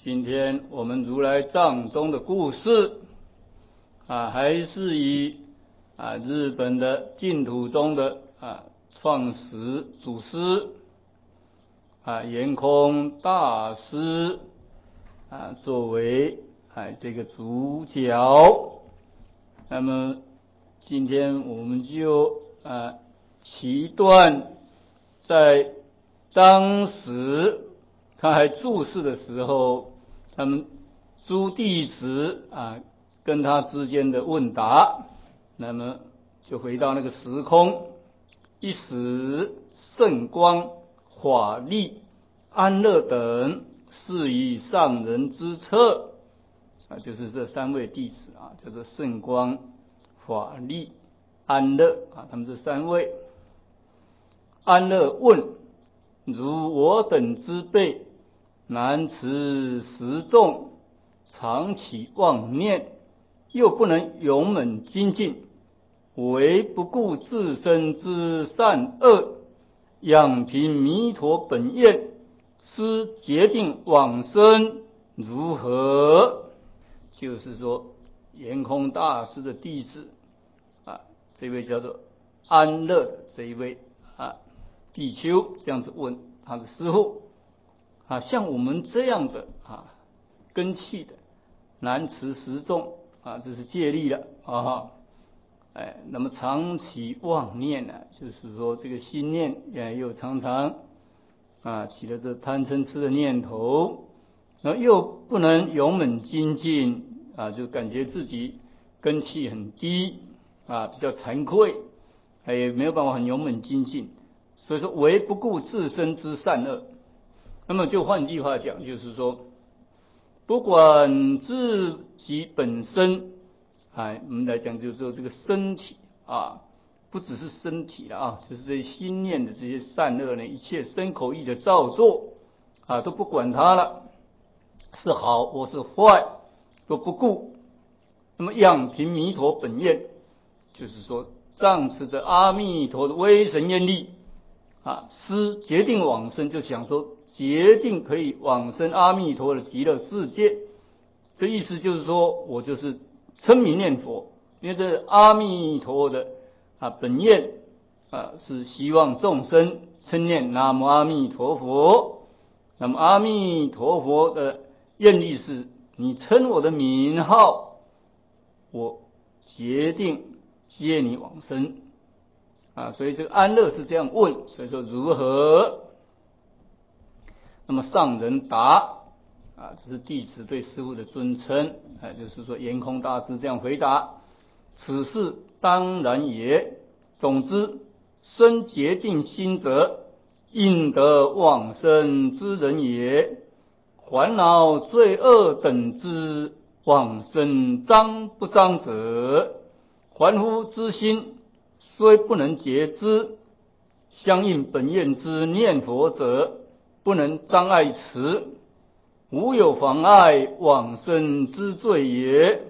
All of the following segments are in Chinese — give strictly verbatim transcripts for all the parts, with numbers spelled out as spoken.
今天我们如来藏中的故事啊，还是以啊日本的净土宗的啊创始祖师啊圆空大师啊作为啊这个主角。那么今天我们就啊起段在当时他还住世的时候，他们诸弟子啊跟他之间的问答，那么就回到那个时空，一时圣光、法力、安乐等是以上人之策啊，就是这三位弟子啊，叫做圣光、法力、安乐啊，他们这三位。安乐问：如我等之辈，难持十众，常起妄念，又不能勇猛精进，唯不顾自身之善恶，仰凭弥陀本愿，思决定往生，如何？就是说，圆空大师的弟子啊，这位叫做安乐的这一位啊比丘，这样子问他的师父啊，像我们这样的啊根器的，难持十众啊，这是戒律了啊。哎，那么常起妄念呢、啊，就是说这个心念也又常常啊起了这贪嗔痴的念头，然后又不能勇猛精进啊，就感觉自己根气很低啊，比较惭愧，也没有办法很勇猛精进，所以说唯不顾自身之善恶。那么就换句话讲，就是说，不管自己本身，哎，我们来讲就是说这个身体啊，不只是身体了啊，就是这些心念的这些善恶呢，一切身口意的造作啊，都不管它了，是好或是坏都不顾。那么仰凭弥陀本愿，就是说仗持着阿弥陀的威神愿力啊，思决定往生，就想说决定可以往生阿弥陀的极乐世界。这意思就是说我就是称名念佛，因为这阿弥陀的啊本愿啊是希望众生称念南无阿弥陀佛。那么阿弥陀佛的愿力是你称我的名号，我决定接你往生啊。所以这个安乐是这样问，所以说如何？那么上人答啊，这是弟子对师父的尊称啊，就是说圆空大师这样回答：此事当然也。总之，生决定心者，应得往生之人也。烦恼罪恶等之往生彰不彰者，凡夫之心虽不能觉知，相应本愿之念佛者，不能障碍持，无有妨碍往生之罪也。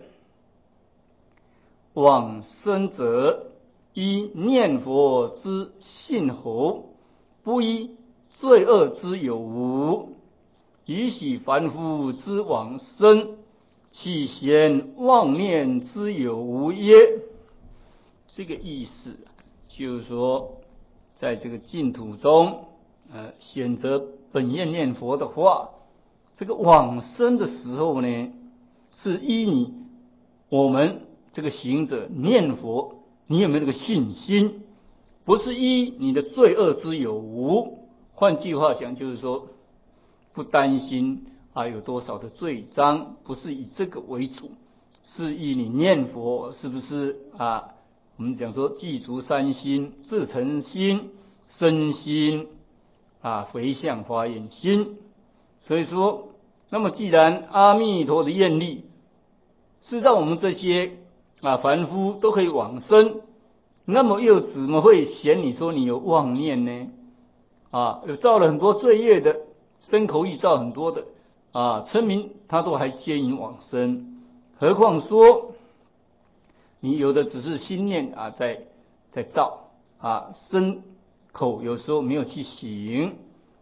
往生者依念佛之信否，不依罪恶之有无。以许凡夫之往生，岂嫌妄念之有无耶？这个意思就是说，在这个净土中，呃，选择本愿念佛的话，这个往生的时候呢，是依你我们这个行者念佛，你有没有那个信心？不是依你的罪恶之有无。换句话讲，就是说，不担心啊有多少的罪章，不是以这个为主，是以你念佛是不是啊？我们讲说具足三心：自诚心、身心啊、回向发愿心。所以说，那么既然阿弥陀的愿力是让我们这些啊凡夫都可以往生，那么又怎么会嫌你说你有妄念呢？啊，有造了很多罪业的，身口意造很多的啊，称名他都还接引往生，何况说你有的只是心念啊在在造啊，身口有时候没有去行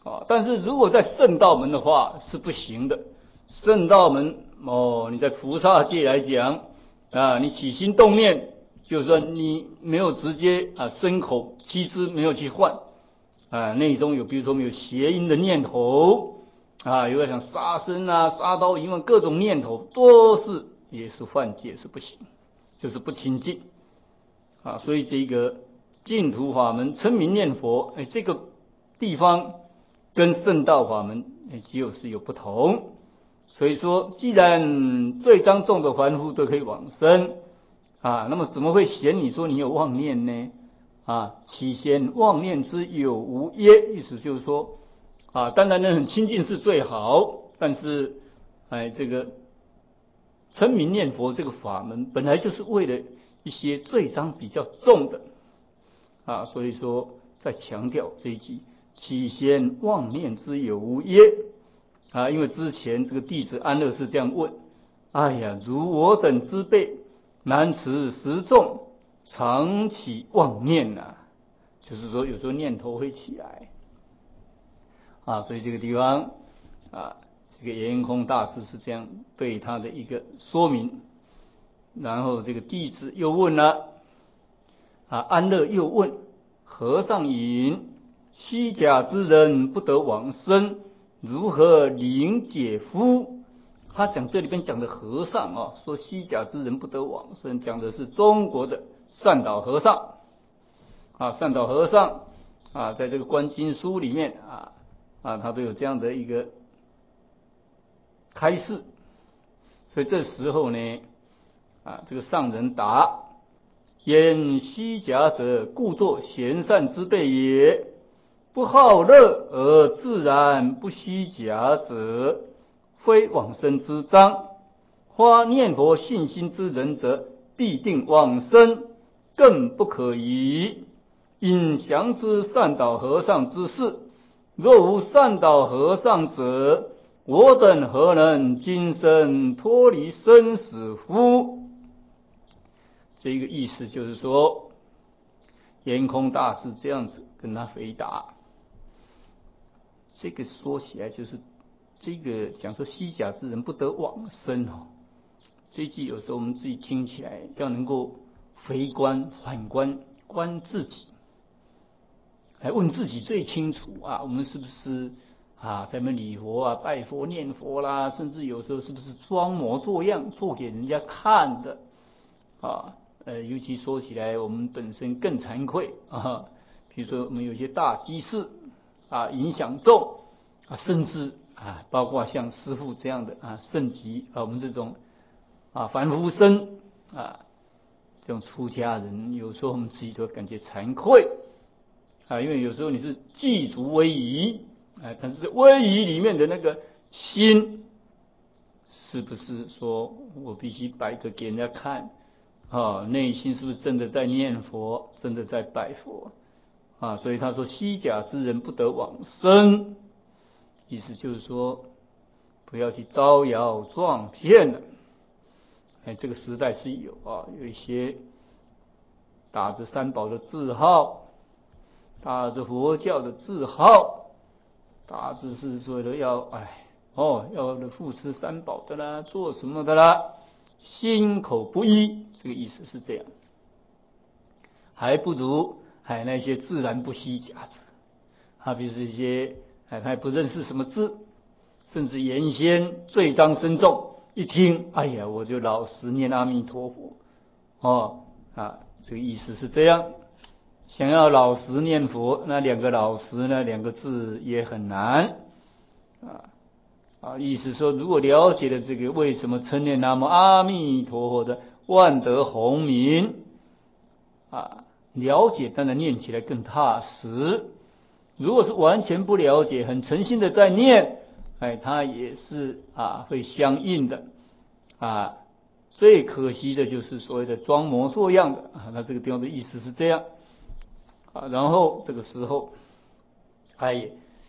啊。但是如果在圣道门的话是不行的。圣道门哦，你在菩萨界来讲啊，你起心动念，就算你没有直接啊身口七支没有去换啊，内中有比如说没有邪淫的念头啊，有想杀生啊、杀刀淫妄各种念头，都是也是犯戒，是不行，就是不清净啊。所以这个净土法门称名念佛，哎，这个地方跟圣道法门哎就是有不同。所以说，既然罪章重的凡夫都可以往生啊，那么怎么会嫌你说你有妄念呢？啊，起嫌妄念之有无耶？意思就是说，啊，当然呢，很亲近是最好，但是，哎，这个称名念佛这个法门本来就是为了一些罪章比较重的啊，所以说再强调这一句起嫌妄念之有无耶？啊，因为之前这个弟子安乐是这样问：哎呀，如我等之辈，难持十众，常起妄念呐、啊，就是说有时候念头会起来啊，所以这个地方啊，这个圆空大师是这样对他的一个说明。然后这个弟子又问了啊，安乐又问：和尚云，虚假之人不得往生。如何理解乎？他讲这里边讲的和尚啊，说虚假之人不得往生，讲的是中国的善导和尚啊。善导和尚啊，在这个观经书里面啊啊，他都有这样的一个开示。所以这时候呢啊，这个上人答：言虚假者，故作贤善之辈也。不好乐而自然不虚假者，非往生之章。发念佛信心之人者，必定往生，更不可疑。应详知善导和尚之事。若无善导和尚者，我等何能今生脱离生死乎？这个意思就是说，圆空大师这样子跟他回答。这个说起来就是这个讲说虚假之人不得往生哦，这句有时候我们自己听起来要能够回观反观观自己，来问自己最清楚啊，我们是不是啊在那礼佛啊拜佛念佛啦，甚至有时候是不是装模作样做给人家看的啊？呃，尤其说起来我们本身更惭愧啊，比如说我们有些大居士啊，影响重啊，甚至啊，包括像师父这样的啊圣级啊，我们这种啊凡夫僧啊，这种出家人，有时候我们自己都感觉惭愧啊，因为有时候你是具足威仪啊，但是威仪里面的那个心，是不是说我必须摆个给人家看啊？内心是不是真的在念佛，真的在拜佛？啊，所以他说虚假之人不得往生，意思就是说不要去招摇撞骗了。哎，这个时代是有啊，有一些打着三宝的字号，打着佛教的字号，打着是说的要哎哦要护持三宝的啦，做什么的啦，心口不一，这个意思是这样，还不如哎那些自然不虚假者。啊，比如这些，哎，他也不认识什么字，甚至原先罪章深重，一听，哎呀，我就老实念阿弥陀佛，哦，啊，这个意思是这样。想要老实念佛，那两个老实呢，两个字也很难，啊啊，意思说，如果了解了这个为什么称念南无阿弥陀佛的万德洪名，啊，了解当然念起来更踏实。如果是完全不了解，很诚心的在念，哎，它也是啊会相应的啊。最可惜的就是所谓的装模作样的啊，那这个地方的意思是这样啊。然后这个时候，哎，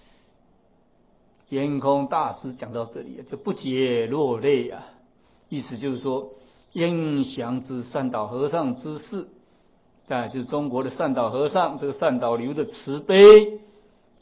圆空大师讲到这里就不解落泪啊，意思就是说，应详知善导和尚之事，啊，就是中国的善导和尚，这个善导流的慈悲。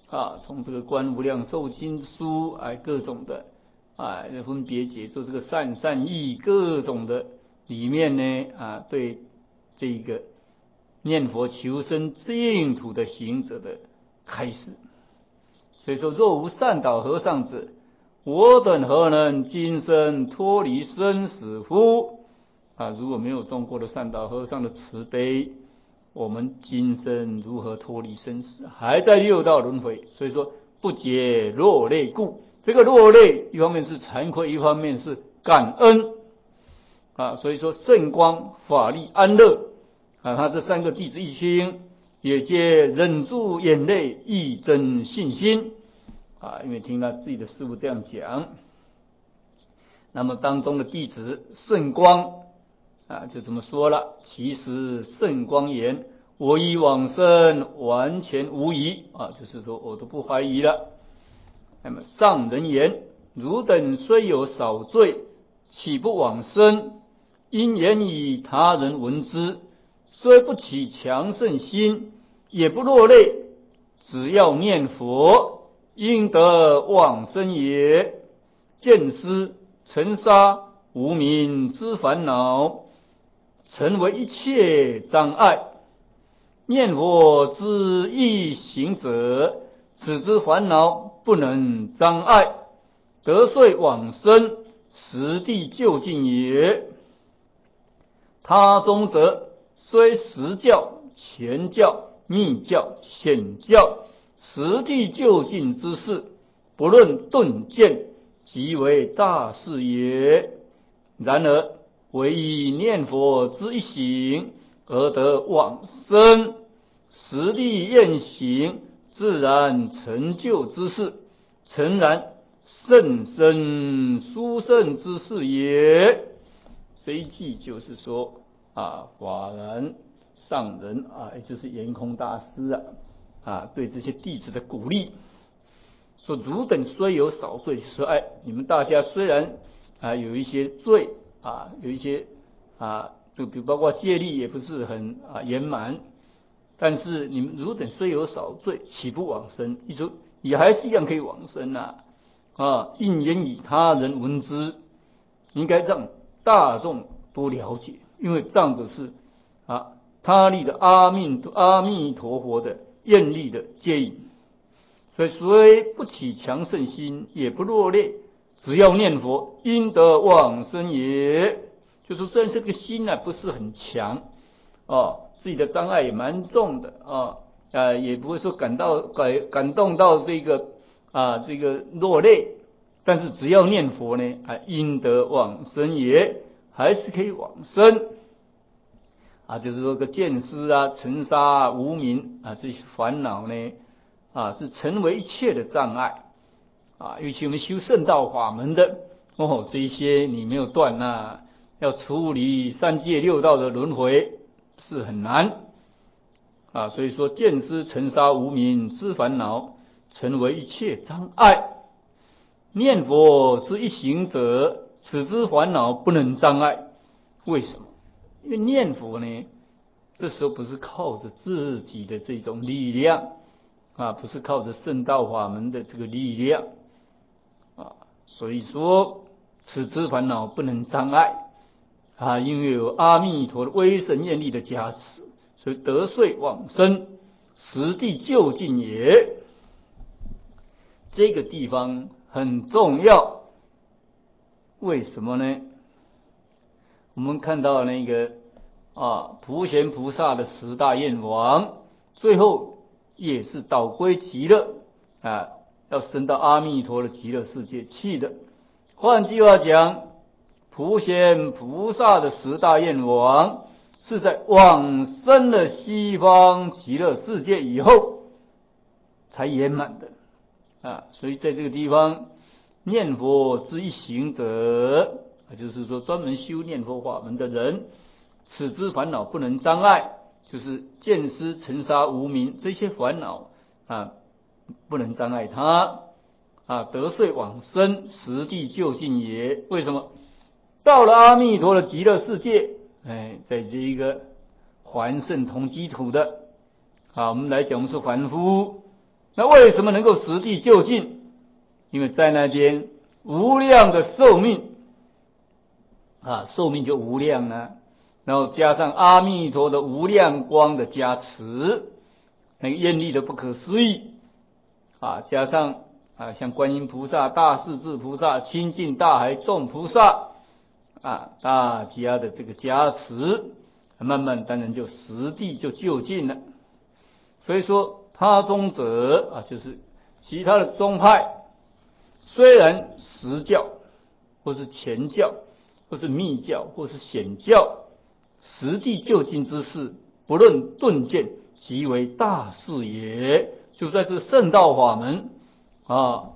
啊，从这个观无量寿经书啊，各种的啊分别解说这个善善义各种的里面呢啊，对这个念佛求生净土的行者的开示。所以说，若无善导和尚者，我等何能今生脱离生死乎？啊，如果没有中过的善导和尚的慈悲，我们今生如何脱离生死？还在六道轮回。所以说，不解落泪故。这个落泪，一方面是惭愧，一方面是感恩啊。所以说，圣光、法力、安乐啊，他这三个弟子一心，也皆忍住眼泪，益增信心啊。因为听他自己的师父这样讲，那么当中的弟子圣光啊，就这么说了。其实圣光言：我已往生，完全无疑啊，就是说我都不怀疑了。那么上人言：汝等虽有少罪，岂不往生？因言以他人闻之，虽不起强盛心，也不落泪，只要念佛，应得往生也。见思尘沙无明之烦恼，成为一切障碍。念佛之易行者，此之烦恼不能障碍，得遂往生，实地究竟也。他中则虽实教、前教、密教、显教，实地究竟之事，不论顿见，即为大事也。然而唯以念佛之一行而得往生，实地验行，自然成就之事，诚然甚深殊胜之事也。这一句就是说啊，法然上人啊，也就是圆空大师啊，啊对这些弟子的鼓励，说汝等虽有少罪，说哎，你们大家虽然啊有一些罪啊，有一些啊，就比如包括戒律也不是很啊圆满，但是你们汝等虽有少罪，岂不往生？一说也还是一样可以往生啊！啊，应言以他人闻之，应该让大众都了解，因为仗的是啊他力的阿弥阿弥陀佛的愿力的接引，所以虽不起强盛心，也不落泪，只要念佛，应得往生也。就是虽然这个心呢、啊、不是很强哦，自己的障碍也蛮重的啊，呃，也不会说感到感感动到这个啊这个落泪，但是只要念佛呢，啊，应得往生也，还是可以往生啊。就是说个见思啊、尘沙啊、无明啊这些烦恼呢，啊是成为一切的障碍啊。尤其我们修圣道法门的哦，这些你没有断那。要处理三界六道的轮回是很难啊，所以说见思尘沙无明之烦恼，成为一切障碍。念佛之一行者，此之烦恼不能障碍。为什么？因为念佛呢，这时候不是靠着自己的这种力量啊，不是靠着圣道法门的这个力量啊，所以说此之烦恼不能障碍。啊，因为有阿弥陀的威神愿力的加持，所以得遂往生，实地究竟也。这个地方很重要，为什么呢？我们看到那个啊，普贤菩萨的十大愿望，最后也是导归极乐啊，要升到阿弥陀的极乐世界去的。换句话讲，普贤菩萨的十大愿望是在往生了西方极乐世界以后才圆满的啊，所以在这个地方，念佛之一行者，就是说专门修念佛法门的人，此之烦恼不能障碍，就是见思尘沙无明这些烦恼啊，不能障碍他啊，得遂往生，实地究竟也。为什么？到了阿弥陀的极乐世界，哎，在这一个凡圣同居土的啊，我们来讲，我们是凡夫那为什么能够实地就近？因为在那边无量的寿命啊，寿命就无量了，然后加上阿弥陀的无量光的加持，那个愿力的不可思议啊，加上啊像观音菩萨、大势至菩萨、亲近大海众菩萨啊，大家的这个加持，慢慢当然就实地就就近了。所以说他宗者啊，就是其他的宗派，虽然实教或是前教或是密教或是显教，实地就近之事，不论顿见，即为大事也。就在这圣道法门啊，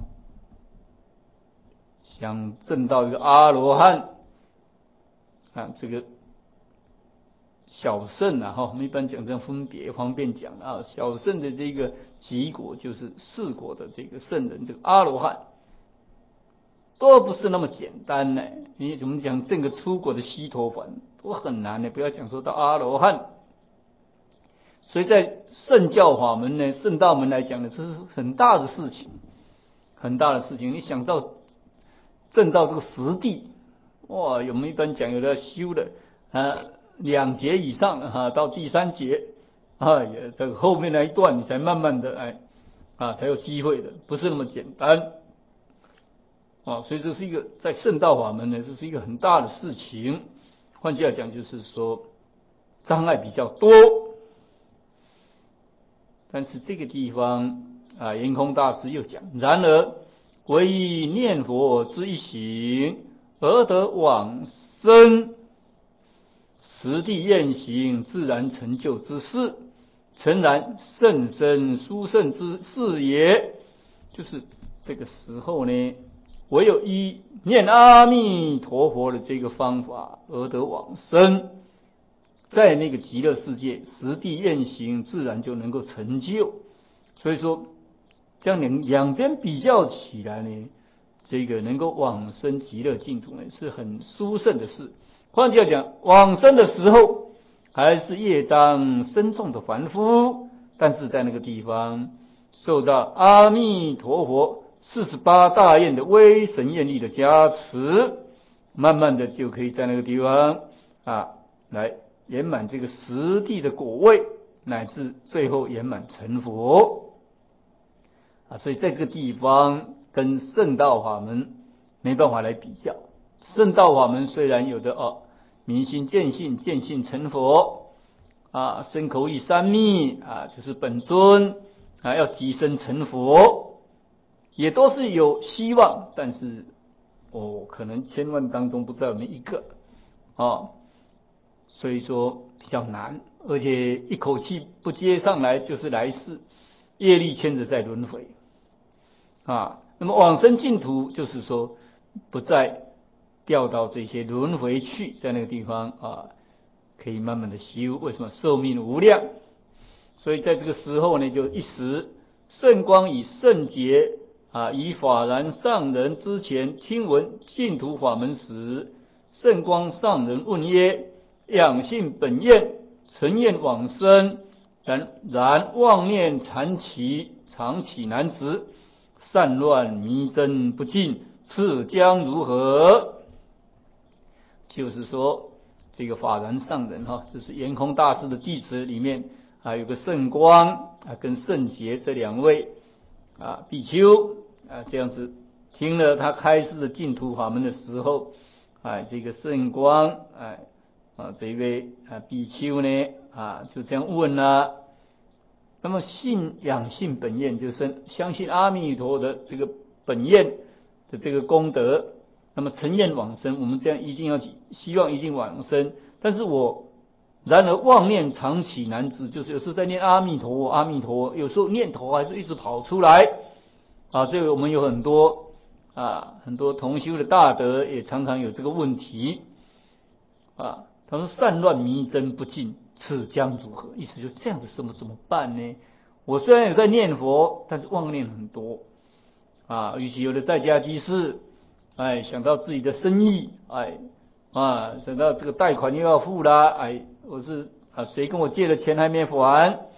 想证到一个阿罗汉啊，这个小圣啊，哈，我们一般讲这样分别方便讲啊，小圣的这个结果就是四果的这个圣人，这个阿罗汉都不是那么简单呢。你怎么讲这个出果的西陀洹都很难呢？不要讲说到阿罗汉。所以在圣教法门呢，圣道门来讲呢，这是很大的事情，很大的事情。你想到证到这个实地，哇，我们一般讲有的修的啊两节以上啊，到第三节啊，也这个后面那一段你才慢慢的哎啊才有机会的，不是那么简单啊。所以这是一个在圣道法门呢，这是一个很大的事情。换句话讲，就是说障碍比较多。但是这个地方啊，圆空大师又讲，然而唯以念佛之一行而得往生，实地愿行自然成就之事，诚然甚深殊胜之事也。就是这个时候呢，唯有依念阿弥陀佛的这个方法而得往生，在那个极乐世界实地愿行，自然就能够成就。所以说，这样两两边比较起来呢，这个能够往生极乐净土呢，是很殊胜的事。换句话讲，往生的时候还是业障深重的凡夫，但是在那个地方受到阿弥陀佛四十八大愿的威神愿力的加持，慢慢的就可以在那个地方啊来圆满这个实地的果位，乃至最后圆满成佛啊。所以在这个地方跟圣道法门没办法来比较。圣道法门虽然有的哦，明心见性，见性成佛啊，身口意三密啊，就是本尊啊要即身成佛，也都是有希望，但是哦，可能千万当中不知道有没有一个啊。所以说比较难，而且一口气不接上来就是来世，业力牵着在轮回啊。那么往生净土就是说不再掉到这些轮回去，在那个地方啊可以慢慢的修。为什么？寿命无量，所以在这个时候呢，就一时圣光与圣洁啊，以法然上人之前听闻净土法门时，圣光上人问曰：养性本愿，诚愿往生，然然妄念缠起，常起难止，散乱迷真不尽，次将如何？就是说，这个法然上人哈，这是圆空大师的弟子里面啊，有个圣光啊跟圣洁这两位啊比丘啊，这样子听了他开示的净土法门的时候，啊，这个圣光哎。啊，这一位啊比丘呢啊就这样问了。那么信仰信本愿，就是相信阿弥陀的这个本愿的这个功德。那么诚愿往生，我们这样一定要希望一定往生。但是我然而妄念常起难止，就是有时候在念阿弥陀佛，阿弥陀佛，有时候念头还是一直跑出来啊。这个我们有很多啊很多同修的大德也常常有这个问题啊。他说散乱迷真不尽，此将如何？意思就是这样子怎么怎么办呢？我虽然有在念佛，但是妄念很多啊。尤其有的在家居士，哎，想到自己的生意，哎啊，想到这个贷款又要付啦，哎，我是啊谁跟我借的钱还没还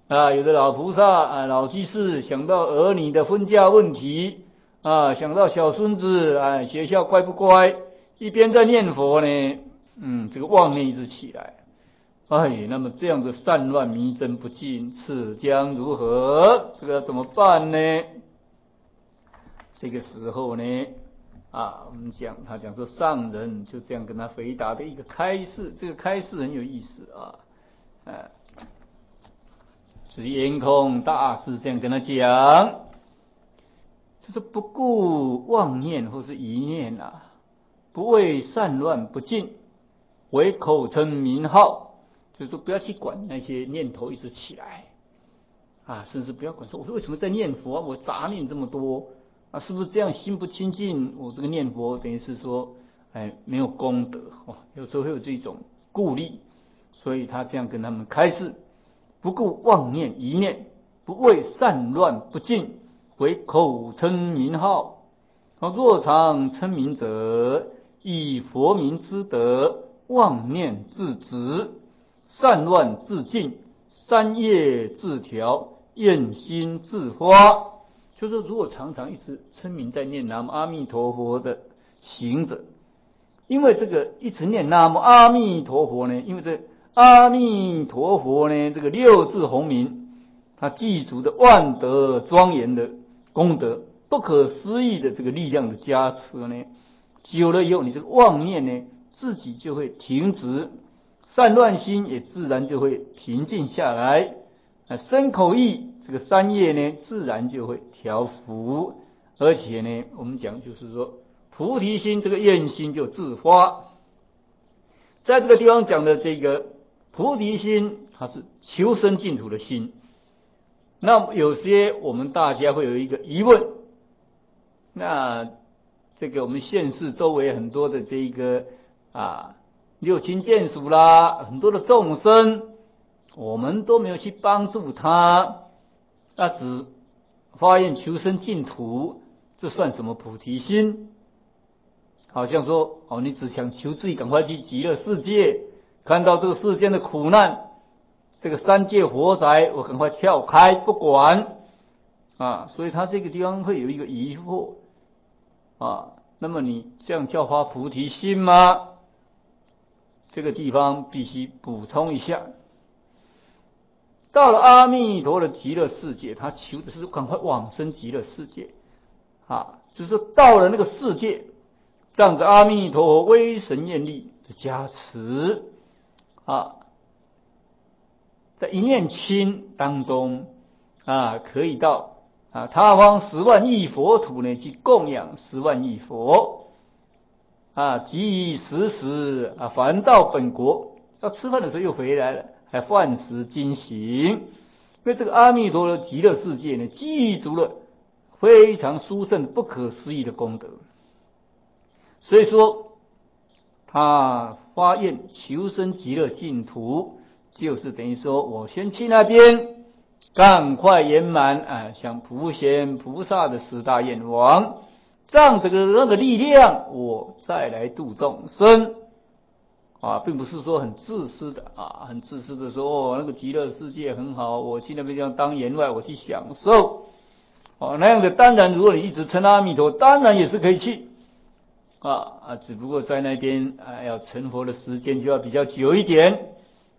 啊，有的老菩萨啊，老居士想到儿女的婚嫁问题啊，想到小孙子啊，学校乖不乖，一边在念佛呢，嗯，这个妄念一直起来，哎，那么这样的散乱迷真不净，此将如何？这个要怎么办呢？这个时候呢，啊，我们讲他讲说上人就这样跟他回答的一个开示，这个开示很有意思啊，啊。是圆空大师这样跟他讲，就是不顾妄念或是疑念啊，不为散乱不净，为口称名号，就是说不要去管那些念头一直起来啊，甚至不要管说我为什么在念佛啊，我杂念这么多啊，是不是这样心不清净？我这个念佛等于是说，哎，没有功德哦，有时候会有这种顾虑，所以他这样跟他们开示，不顾妄念疑念。不为散乱不净，为口称名号。若常称名者，以佛名之德，妄念自止，散乱自净，三业自调，愿心自发。就是如果常常一直称名在念南无阿弥陀佛的行者，因为这个一直念南无阿弥陀佛呢，因为这阿弥陀佛呢，这个六字洪名。他具足的万德庄严的功德，不可思议的这个力量的加持呢，久了以后，你这个妄念呢，自己就会停止，散乱心也自然就会平静下来，啊，身口意这个三业呢，自然就会调伏，而且呢，我们讲就是说，菩提心这个愿心就自发，在这个地方讲的这个菩提心，它是求生净土的心。那有些我们大家会有一个疑问，那这个我们现世周围很多的这个啊六亲眷属啦，很多的众生，我们都没有去帮助他，那只发愿求生净土，这算什么菩提心？好像说哦，你只想求自己赶快去极乐世界，看到这个世间的苦难。这个三界火灾，我赶快跳开不管啊！所以他这个地方会有一个疑惑啊。那么你这样叫发菩提心吗？这个地方必须补充一下。到了阿弥陀的极乐世界，他求的是赶快往生极乐世界啊，就是说到了那个世界，仗着阿弥陀佛威神愿力的加持啊。在一念心当中啊，可以到啊他方十万亿佛土呢去供养十万亿佛啊，即以时时啊还到本国，要吃饭的时候又回来了，还饭食精行。因为这个阿弥陀的极乐世界呢，具足了非常殊胜不可思议的功德，所以说他发愿求生极乐净土。就是等于说我先去那边，赶快圆满啊，像普贤菩萨的十大愿望，仗这个那个力量，我再来度众生啊，并不是说很自私的啊，很自私的说哦，那个极乐世界很好，我去那边这样当员外，我去享受哦，那样的当然，如果你一直称阿弥陀，当然也是可以去啊啊，只不过在那边啊要成佛的时间就要比较久一点。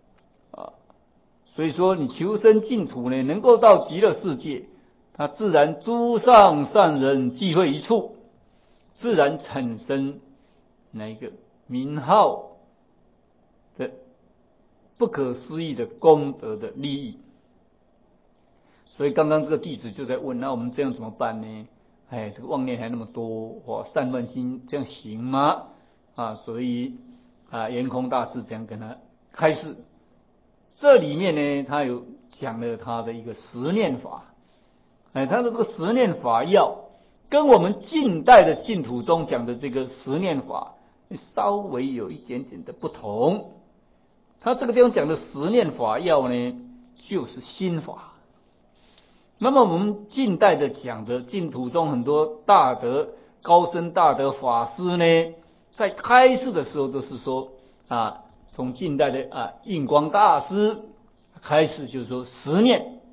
所以说，你求生净土呢，能够到极乐世界，它自然诸上善人聚会一处，自然产生那一个名号的不可思议的功德的利益。所以刚刚这个弟子就在问，那我们这样怎么办呢？哎，这个妄念还那么多，哇，散乱心这样行吗？啊，所以啊，圆空大师这样跟他开示。这里面呢，他有讲了他的一个十念法，哎，他的这个十念法要跟我们近代的净土中讲的这个十念法稍微有一点点的不同。他这个地方讲的十念法要呢，就是心法。那么我们近代的讲的净土中很多大德高僧大德法师呢，在开示的时候都是说啊。从近代的啊印光大师开始就是说十念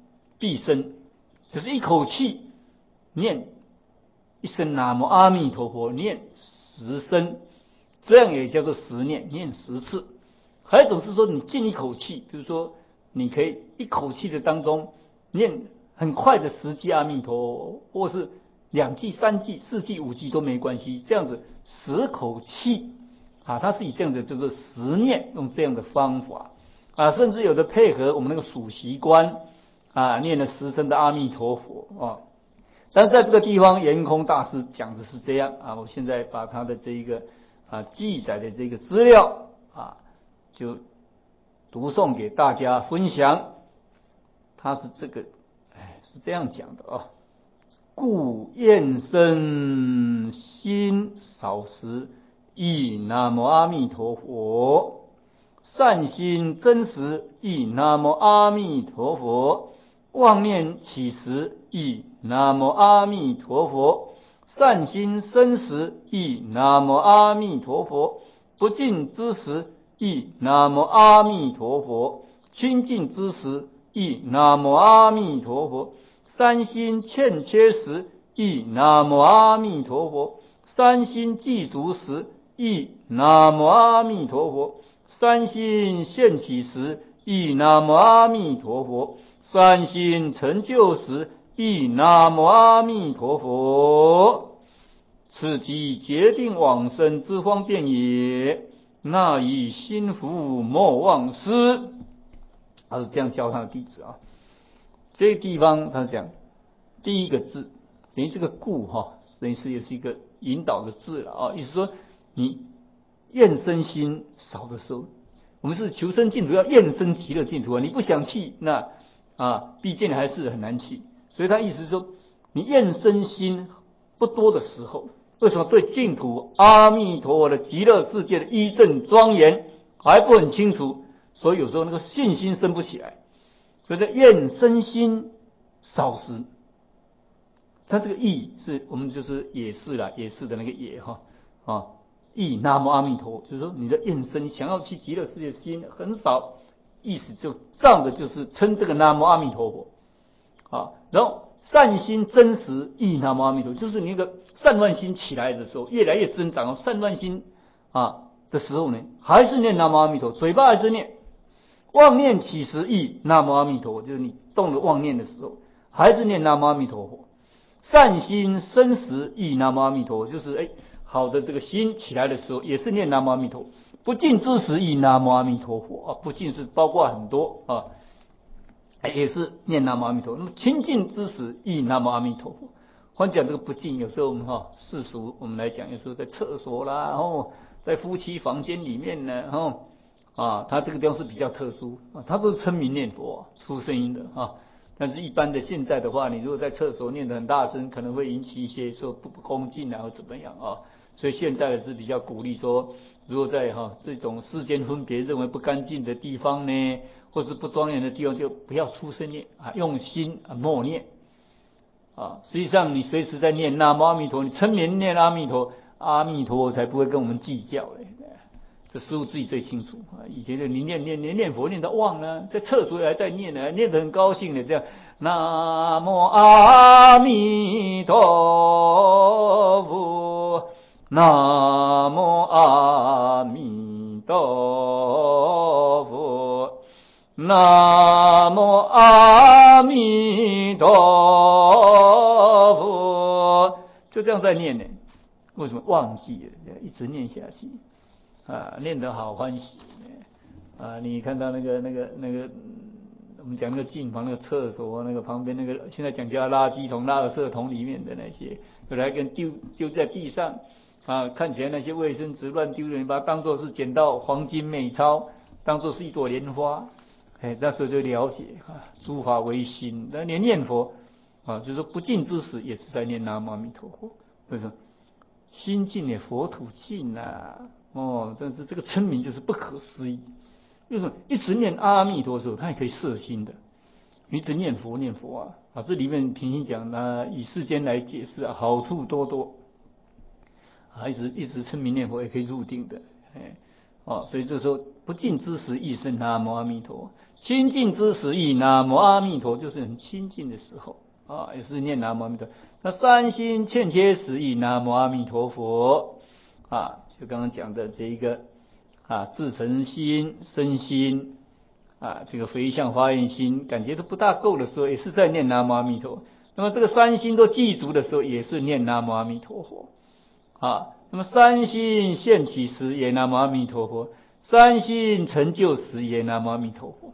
毕生，就是一口气念一声南无阿弥陀佛，念十声，这样也叫做十念，念十次。还有一种是说你进一口气，比如说你可以一口气的当中念很快的十句阿弥陀佛，或是两句、三句、四句、五句都没关系，这样子十口气啊，它是以这样的叫做十念，用这样的方法啊，甚至有的配合我们那个数息观啊，念了十声的阿弥陀佛啊。但是在这个地方，圆空大师讲的是这样啊，我现在把他的这一个啊记载的这个资料啊，就读诵给大家分享。他是这个，哎，是这样讲的啊。故厌生心少时，忆南无阿弥陀佛；善心真实，忆南无阿弥陀佛；妄念起时，忆南无阿弥陀佛；善心生时，忆南无阿弥陀佛；不净之时，忆南无阿弥陀佛；清净之时，忆南无阿弥陀佛；三心欠缺时，忆南无阿弥陀佛；三心具足时，忆南无阿弥陀佛；三心现起时，忆南无阿弥陀佛；三心成就时，忆南无阿弥陀佛。此即决定往生之方便也。那以心福莫忘失。他是这样教他的弟子啊。这个地方他讲第一个字，等于这个故哈，等于是也是一个引导的字了啊。意思说你厌生心少的时候，我们是求生净土，要厌生极乐净土啊。你不想去，那啊，毕竟还是很难去。所以他意思是说，你厌生心不多的时候，为什么对净土阿弥陀佛的极乐世界的一正庄严还不很清楚？所以有时候那个信心生不起来。所以这厌生心少时，它这个意是我们就是也是啦，也是的那个也哈啊，意南无阿弥陀佛，就是说你的厌生想要去极乐世界的心很少，意思就仗的就是称这个南无阿弥陀佛啊。然后善心真实意南无阿弥陀佛，就是你那个善乱心起来的时候，越来越增长，善乱心啊的时候呢，还是念南无阿弥陀，嘴巴还是念。妄念起时忆南无阿弥陀佛，就是你动了妄念的时候，还是念南无阿弥陀佛。善心生时忆南无阿弥陀佛，就是哎好的这个心起来的时候，也是念南无阿弥陀佛。不净之时忆南无阿弥陀佛啊，不净是包括很多啊，也是念南无阿弥陀佛。那么清净之时忆南无阿弥陀佛。换讲这个不净，有时候我们哈世俗我们来讲，有时候在厕所啦，然后在夫妻房间里面呢，然后。啊，它这个地方是比较特殊啊，它是称名念佛出声音的啊。但是一般的现在的话，你如果在厕所念得很大声，可能会引起一些说不不恭敬啊或怎么样啊。所以现在的是比较鼓励说，如果在哈、啊、这种世间分别认为不干净的地方呢，或是不庄严的地方，就不要出声念啊，用心啊默念啊。实际上你随时在念南无阿弥陀，你称名念阿弥陀，阿弥陀才不会跟我们计较嘞。这师父自己最清楚啊！以前的你念念念念佛念到忘了，在厕所还在念呢，念得很高兴的这样。南无阿弥陀佛，南无阿弥陀佛，南无阿弥陀佛，就这样在念呢。为什么忘记了？一直念下去。啊，念得好欢喜啊！你看到那个、那个、那个，我们讲那个净房、那个厕所、那个旁边那个，现在讲叫垃圾桶、垃圾桶里面的那些，有来跟丢丢在地上啊，看起来那些卫生纸乱丢的，你把它当作是捡到黄金美钞，当作是一朵莲花，哎，那时候就了解啊，诸法唯心。那念念佛啊，就是说不净之时也是在念南无阿弥陀佛，为什么？心净也佛土净啊。哦，但是这个称名就是不可思议。为什么一直念阿弥陀的时候，它也可以摄心的？你只念佛念佛啊，啊，这里面平心讲呢，以世间来解释啊，好处多多啊，一直一直称名念佛也可以入定的，哎哦，所以这时候不净之时亦是南无阿弥陀，亲近之时亦南无阿弥陀，就是很亲近的时候啊，也是念南无阿弥陀。那三心欠缺时亦南无阿弥陀佛啊，就刚刚讲的这一个啊，自诚心、身心啊，这个回向发愿心，感觉都不大够的时候，也是在念南无阿弥陀。那么这个三心都具足的时候，也是念南无阿弥陀佛啊。那么三心现起时也南无阿弥陀佛，三心成就时也南无阿弥陀佛。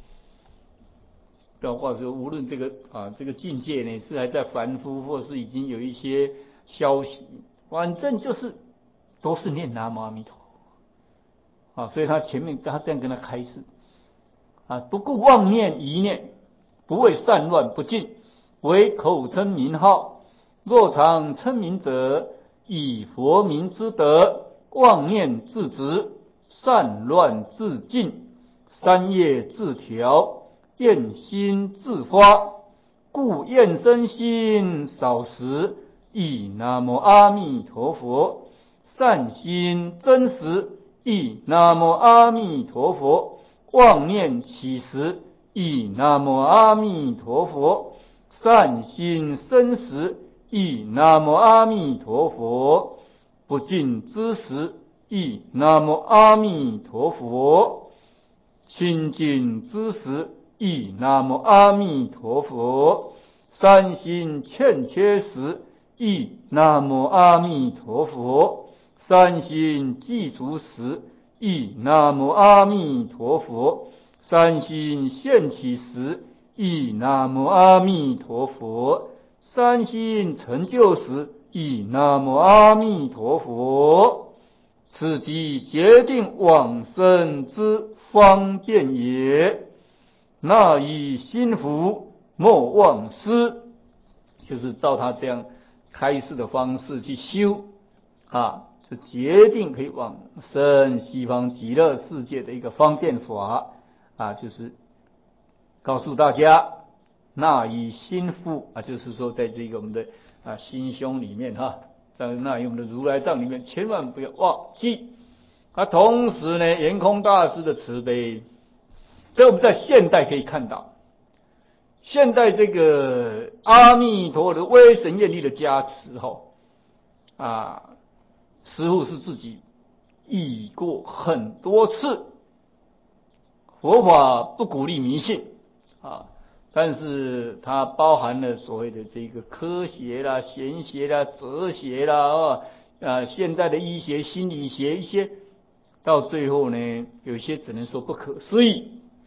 这话说，无论这个啊这个境界呢是还在凡夫，或是已经有一些消息，反正就是都是念南无阿弥陀佛啊。所以他前面他这样跟他开示啊，不顾妄念疑念，不为散乱不净，唯口称名号。若常称名者，以佛名之德，妄念自止，散乱自尽，三业自调，愿心自发。故愿身心少时，亦南无阿弥陀佛；善心真实，亦南无阿弥陀佛；妄念起时，亦南无阿弥陀佛；善心生时，亦南无阿弥陀佛；不净之时，亦南无阿弥陀佛；清净之时，亦南无阿弥陀佛；三心欠缺时，亦南无阿弥陀佛；三心具足时，亦南无阿弥陀佛；三心现起时，亦南无阿弥陀佛；三心成就时，亦南无阿弥陀佛。此即决定往生之方便也。那以心服，莫忘失，就是照他这样开示的方式去修啊，是决定可以往生西方极乐世界的一个方便法啊，就是告诉大家，那以心服啊，就是说在这个我们的啊心胸里面哈，在那以我们的如来藏里面，千万不要忘记。啊，同时呢，圆空大师的慈悲，这我们在现代可以看到，现代这个阿弥陀的威神愿力的加持后啊，师父是自己译过很多次，佛法不鼓励迷信啊，但是它包含了所谓的这个科学啦、玄学啦、哲学啦啊，现代的医学、心理学一些。到最后呢，有些只能说不可思议。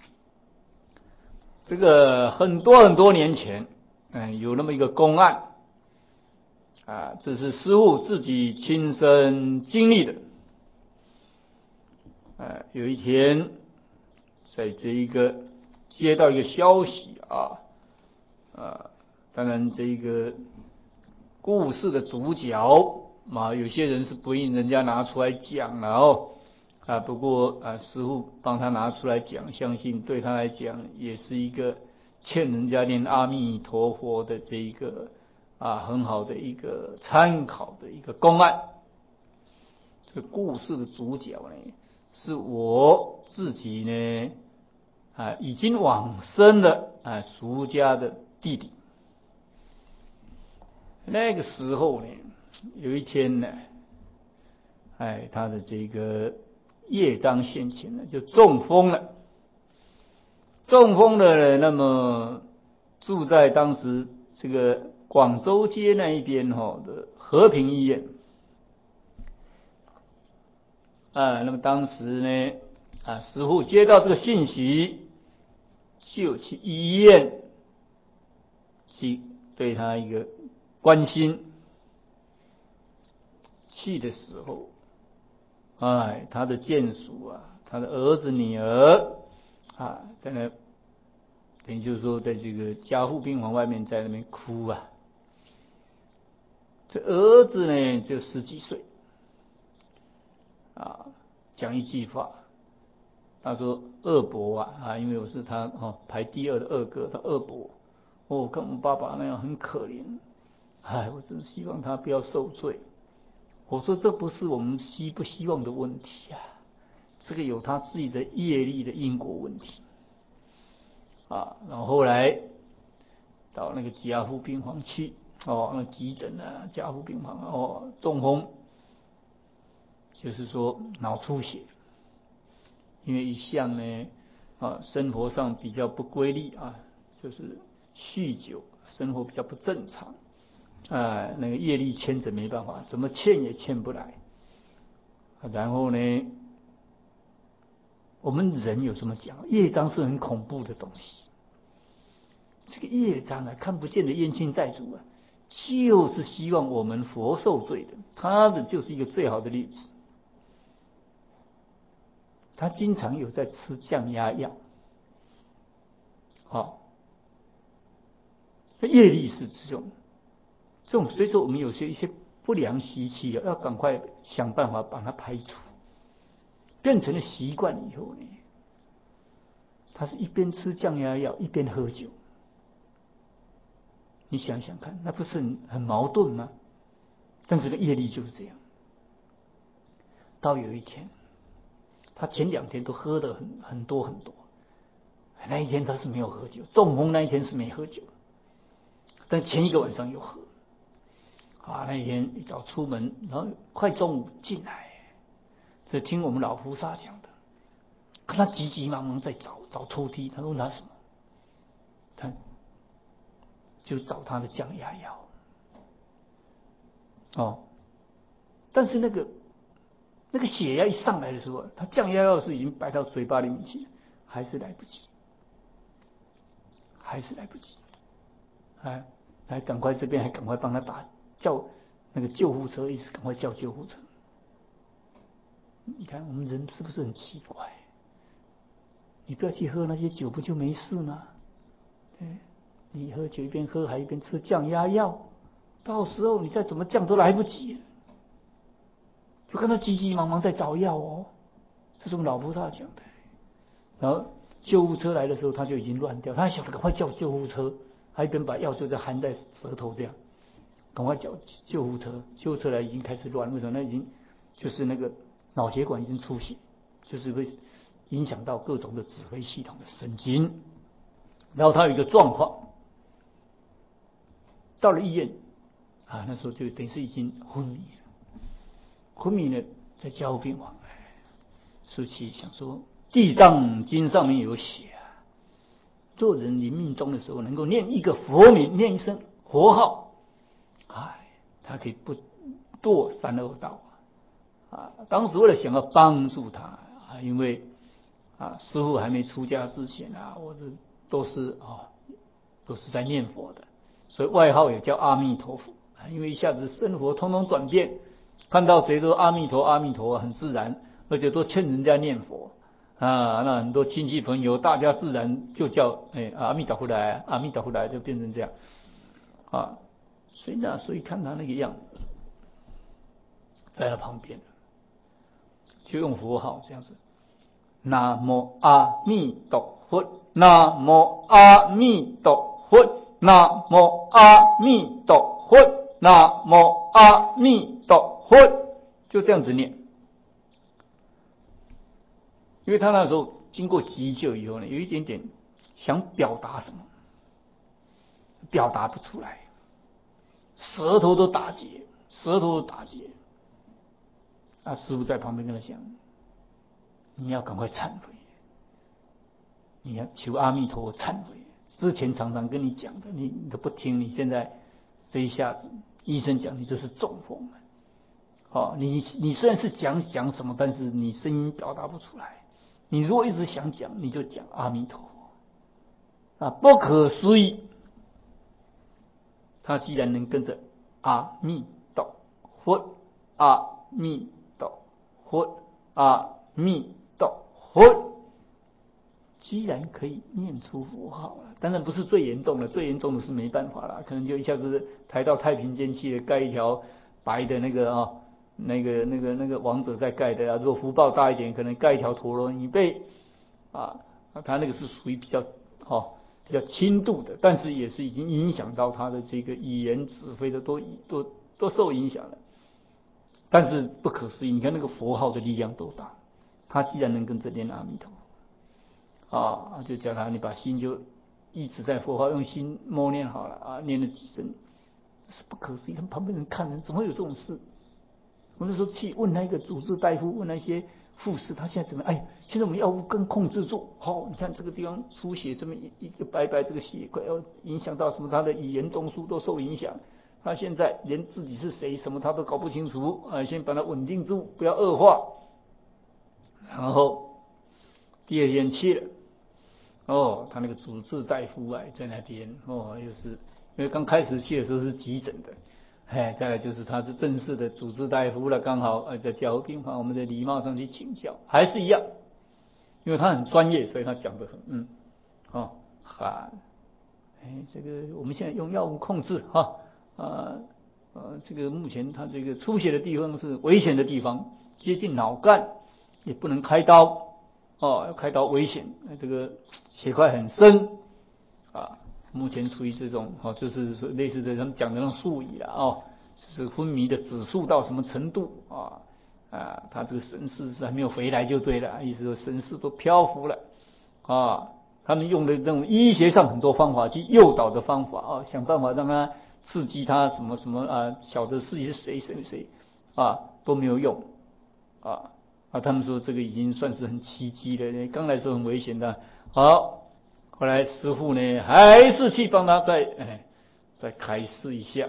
这个很多很多年前，嗯，有那么一个公案，啊，这是师父自己亲身经历的。啊，有一天，在这一个接到一个消息啊，啊，当然这一个故事的主角嘛，有些人是不应人家拿出来讲了哦。啊，不过啊，师父帮他拿出来讲，相信对他来讲也是一个欠人家念阿弥陀佛的这一个啊很好的一个参考的一个公案。这个故事的主角呢，是我自己呢啊已经往生了啊俗家的弟弟。那个时候呢，有一天呢，哎，他的这个业障现前了，就中风了。中风了，那么住在当时这个广州街那一边哈的和平医院啊。那么当时呢，啊，师父接到这个信息，就去医院去对他一个关心。去的时候，哎，他的眷属啊，他的儿子女儿啊，在那，等于就是说，在这个加护病房外面，在那边哭啊。这儿子呢，就十几岁啊，讲一句话，他说：“二伯啊，啊，因为我是他哦排第二的二哥，他二伯，哦，跟我们爸爸那样很可怜，哎，我真希望他不要受罪。”我说这不是我们希不希望的问题啊， 这个有他自己的业力的因果问题啊。然后后来到那个加护病房去哦，那急诊啊，加护病房哦，中风，就是说脑出血，因为一向呢啊生活上比较不规律啊，就是酗酒，生活比较不正常。啊，那个业力牵着没办法，怎么欠也欠不来。然后呢，我们人有什么讲？业障是很恐怖的东西。这个业障啊，看不见的冤亲债主啊，就是希望我们佛受罪的。他的就是一个最好的例子。他经常有在吃降压药，好、哦，业力是这种。这种，所以说我们有些一些不良习气啊，要赶快想办法把它排除。变成了习惯以后呢，他是一边吃降压药一边喝酒。你想想看，那不是很很矛盾吗？但是呢，业力就是这样。到有一天，他前两天都喝的很很多很多，那一天他是没有喝酒，中风那一天是没喝酒，但前一个晚上有喝。啊，那一天一早出门，然后快中午进来，这听我们老菩萨讲的，看他急急忙忙在找找抽屉，他说拿什么？他就找他的降压药。哦，但是那个那个血压一上来的时候，他降压药是已经摆到嘴巴里面去，还是来不及，还是来不及。哎，来赶快这边还赶快帮他打叫那个救护车，一直赶快叫救护车。你看我们人是不是很奇怪？你不要去喝那些酒，不就没事吗？对，你喝酒一边喝还一边吃降压药，到时候你再怎么降都来不及。就看他急急忙忙在找药哦，这是我们老菩萨讲的。然后救护车来的时候，他就已经乱掉，他想赶快叫救护车，他一边把药就在含在舌头这样，赶快叫救护车。救护车来已经开始乱，为什么？那已经就是那个脑血管已经出血，就是会影响到各种的指挥系统的神经。然后他有一个状况，到了医院啊，那时候就等于是已经昏迷了。昏迷了，在加护病房，舒淇想说，地藏经上面有写啊，做人临命终的时候，能够念一个佛名，念一声佛号，哎，他可以不堕三恶道啊。当时为了想要帮助他啊，因为啊，师父还没出家之前啊，我是都是啊，都是在念佛的，所以外号也叫阿弥陀佛啊。因为一下子生活通通转变，看到谁都阿弥陀阿弥陀，很自然，而且都劝人家念佛啊。那很多亲戚朋友，大家自然就叫哎阿弥陀佛来，阿弥陀佛来，就变成这样啊。所以呢，所以看他那个样子，在他旁边，就用佛号这样子。南无阿弥陀佛，南无阿弥陀佛，南无阿弥陀佛，南无阿弥陀佛，就这样子念。因为他那时候经过急救以后呢，有一点点想表达什么，表达不出来，舌头都打结，舌头都打结。啊，师父在旁边跟他讲，你要赶快忏悔。你要求阿弥陀佛忏悔，之前常常跟你讲的，你你都不听，你现在这一下子，医生讲你这是中风了，哦，你你虽然是讲讲什么，但是你声音表达不出来。你如果一直想讲，你就讲阿弥陀佛啊，不可思议。他既然能跟着阿弥陀佛，阿弥陀佛，阿弥陀佛。既然可以念出佛号了，当然不是最严重的，最严重的是没办法了，可能就一下子抬到太平间去了，盖一条白的那个啊、哦，那个那个那个王者在盖的啊，如果福报大一点，可能盖一条陀罗尼贝啊，他那个是属于比较哦比较轻度的，但是也是已经影响到他的这个语言指挥的都都都受影响了。但是不可思议，你看那个佛号的力量多大， 他既然能跟着念阿弥陀佛，啊，就叫他你把心就一直在佛号，用心默念好了啊，念了几声，是不可思议。他们旁边人看人怎么会有这种事？我那时候去问那个主治大夫，问那些护士，他现在怎么？哎，现在我们药物更控制住。好、哦，你看这个地方出血，这么一一个白白这个血块，要影响到什么？他的语言中枢都受影响。他现在连自己是谁什么他都搞不清楚啊！先把它稳定住，不要恶化。然后第二天去了，哦，他那个主治大夫啊在那边哦，又是因为刚开始去的时候是急诊的。哎，再来就是他是正式的主治大夫了，刚好呃在加护病房，我们的礼貌上去请教，还是一样，因为他很专业，所以他讲得很嗯，哦，哈，哎，这个我们现在用药物控制哈，啊呃，这个目前他这个出血的地方是危险的地方，接近脑干，也不能开刀，哦，要开刀危险，这个血块很深啊。目前处于这种哦，就是类似的他们讲的那种术语了哦，就是昏迷的指数到什么程度啊啊，他这个神识是还没有回来就对了，意思说神识都漂浮了啊。他们用的那种医学上很多方法去诱导的方法啊，想办法让他刺激他什么什么啊，晓得自己是谁谁谁啊都没有用啊啊，他们说这个已经算是很奇迹了，刚来时候很危险的，好。后来师父呢，还是去帮他再哎再开示一下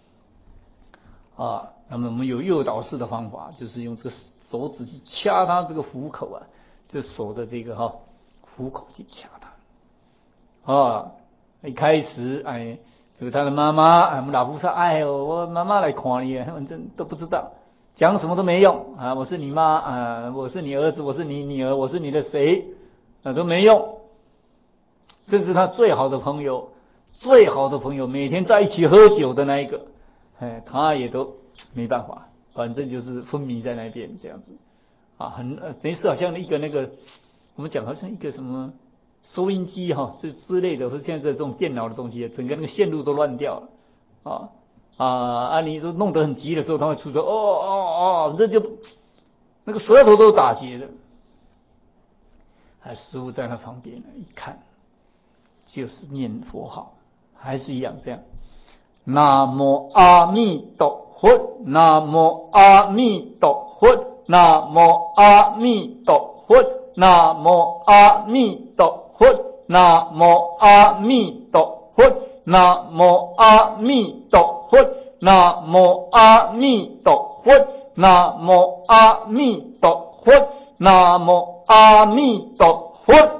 啊。那么我们有诱导式的方法，就是用这个手指去掐他这个虎口啊，这手的这个哈、哦、虎口去掐他啊。一开始哎，有他的妈妈，哎，我们老菩萨，哎呦，我妈妈来看你，他们真都不知道，讲什么都没用啊。我是你妈啊，我是你儿子，我是你女儿，我是你的谁啊，都没用。甚至他最好的朋友，最好的朋友，每天在一起喝酒的那一个，哎，他也都没办法，反正就是昏迷在那边这样子，啊，很呃，等于是好像一个那个，我们讲好像一个什么收音机哈，是之类的，或是现在这种电脑的东西，整个那个线路都乱掉了，啊啊啊！你都弄得很急的时候，他会出说哦哦哦，这就那个舌头都打结的，还师父在那旁边一看。就是念佛号，还是一样这样。南无阿弥陀佛，南无阿弥陀佛，南无阿弥陀佛，南无阿弥陀佛，南无阿弥陀佛，南无阿弥陀佛，南无阿弥陀佛，南无阿弥陀佛，南无阿弥陀佛。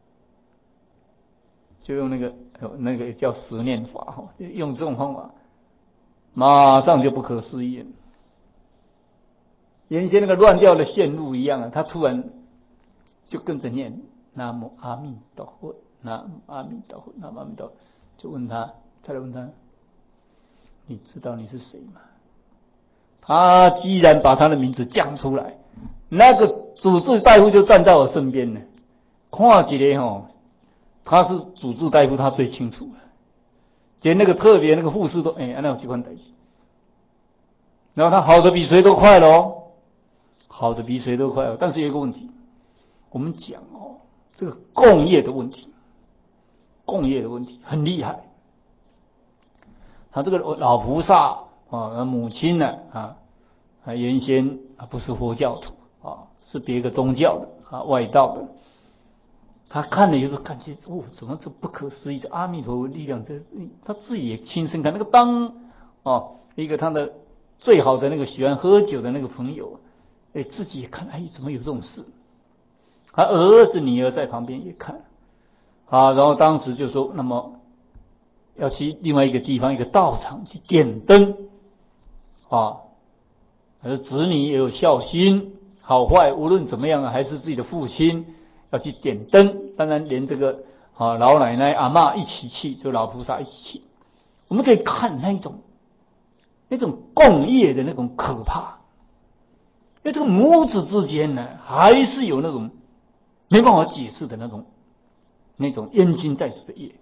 就用那个那个叫十念法哈，用这种方法，马上就不可思议了。原先那个乱掉的线路一样啊，他突然就跟着念南无阿弥陀佛，南无阿弥陀佛，南无阿弥陀佛，就问他，再来问他，你知道你是谁吗？他既然把他的名字讲出来，那个主治大夫就站在我身边呢，看起来吼。他是主治大夫，他最清楚了。连那个特别那个护士都哎，那有几款代志。然后他好的比谁都快了哦，好的比谁都快哦。但是有一个问题，我们讲哦，这个共业的问题，共业的问题很厉害。他这个老菩萨啊，母亲呢啊，啊原先啊不是佛教徒啊，是别个宗教的啊，外道的。他看了以后感觉哦，怎么这不可思议？这阿弥陀佛力量，这他自己也亲身看。那个当哦，一个他的最好的那个喜欢喝酒的那个朋友，哎，自己也看，哎，怎么有这种事？他儿子女儿在旁边也看，啊，然后当时就说，那么要去另外一个地方一个道场去点灯，啊，而子女也有孝心，好坏无论怎么样，还是自己的父亲。要去点灯，当然连这个啊老奶奶阿嬷一起去，就老菩萨一起去。我们可以看那一种那种共业的那种可怕，因为这个母子之间呢，还是有那种没办法解释的那种那种冤亲债主的业。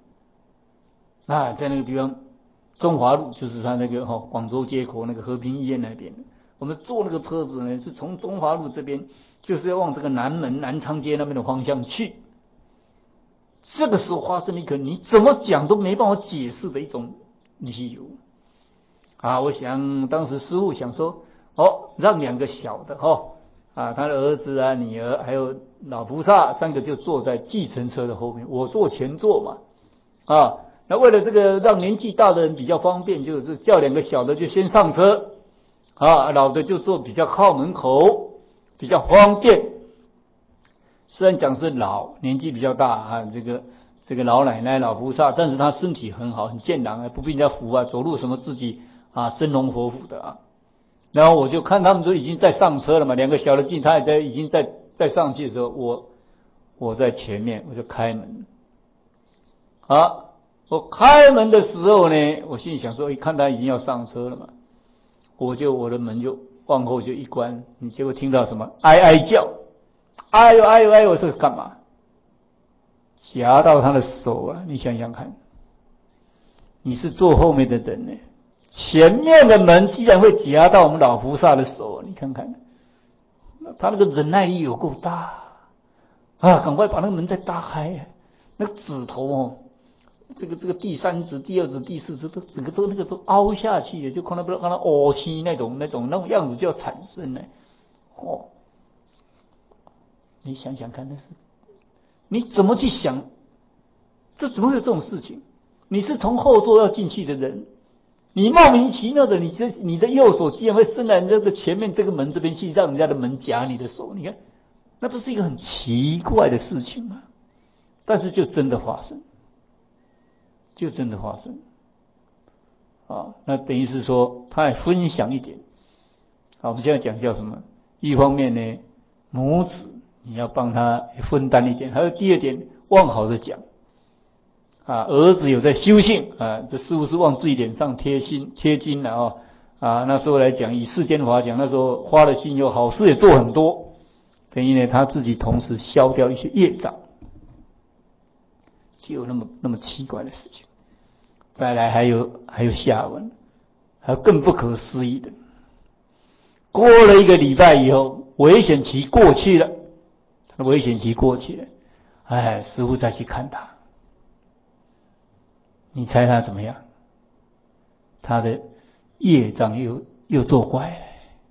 啊，在那个地方，中华路就是他那个哈、哦、广州街口那个和平医院那边， 我们坐那个车子呢，是从中华路这边，就是要往这个南门南昌街那边的方向去。这个时候发生一个你怎么讲都没办法解释的一种理由啊！我想当时师父想说，哦，让两个小的哈、哦、啊，他的儿子啊、女儿还有老菩萨三个就坐在计程车的后面，我坐前座嘛啊。那为了这个让年纪大的人比较方便，就是叫两个小的就先上车啊，老的就坐比较靠门口，比较方便。虽然讲是老，年纪比较大啊，这个这个老奶奶、老菩萨，但是他身体很好，很健朗啊，不被人家扶啊，走路什么自己啊生龙活虎的啊。然后我就看他们都已经在上车了嘛，两个小的进，他也在已经在在上去的时候，我我在前面，我就开门。啊，我开门的时候呢，我心里想说，一看他已经要上车了嘛，我就我的门就往后就一关，你结果听到什么哀哀叫，哎呦哎呦哎呦，我说干嘛？夹到他的手啊！你想想看，你是坐后面的人呢，前面的门既然会夹到我们老菩萨的手，你看看，他那个忍耐力有够大啊！赶快把那个门再打开，那个指头哦。这个这个第三指、第二指、第四指都整个都那个都凹下去了，就看到不看到凹青那种那种那种样子就要产生了。哦，你想想看，那是你怎么去想？这怎么会有这种事情？你是从后座要进去的人，你莫名其妙的，你这你的右手竟然会伸来这个前面这个门这边去，让人家的门夹你的手，你看，那不是一个很奇怪的事情吗？但是就真的发生。就真的发生啊，那等于是说他还分享一点啊。我们现在讲叫什么？一方面呢，母子你要帮他分担一点，还有第二点，往好的讲啊，儿子有在修行啊，这是不是往自己脸上贴心贴金了啊？啊，那时候来讲，以世间法讲，那时候花了心有好事也做很多，等于呢他自己同时消掉一些业障，就有那么那么奇怪的事情。再来还有还有下文，还有更不可思议的。过了一个礼拜以后，危险期过去了，他的危险期过去了，哎，师父再去看他，你猜他怎么样？他的业障又又作怪了，